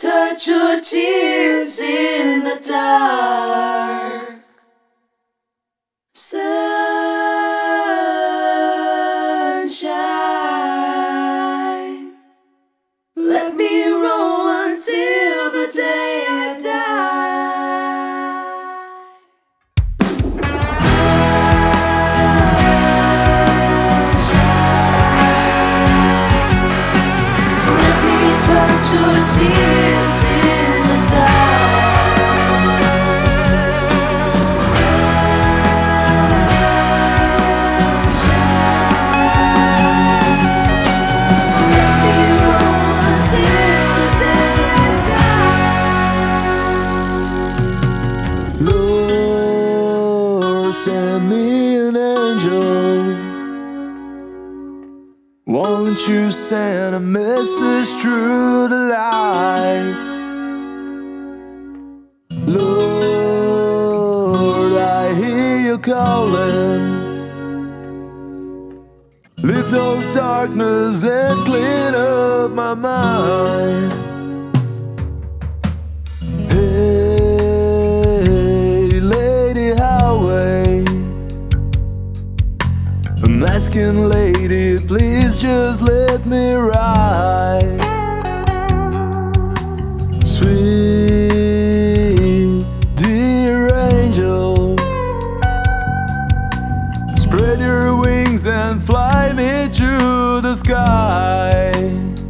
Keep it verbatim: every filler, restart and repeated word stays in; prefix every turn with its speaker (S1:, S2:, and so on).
S1: touch your tears in the dark. Sunshine, let me roll until the day I die. Sunshine, let me touch your tears in the dark.
S2: Lord, send me an angel. Won't you send a message through the light? Lord, I hear you calling. Lift those darkness and clean up my mind. Hey, Lady Highway, I'm asking, lady, please just let me ride. Sweet dear angel, spread your wings and fly me to the sky.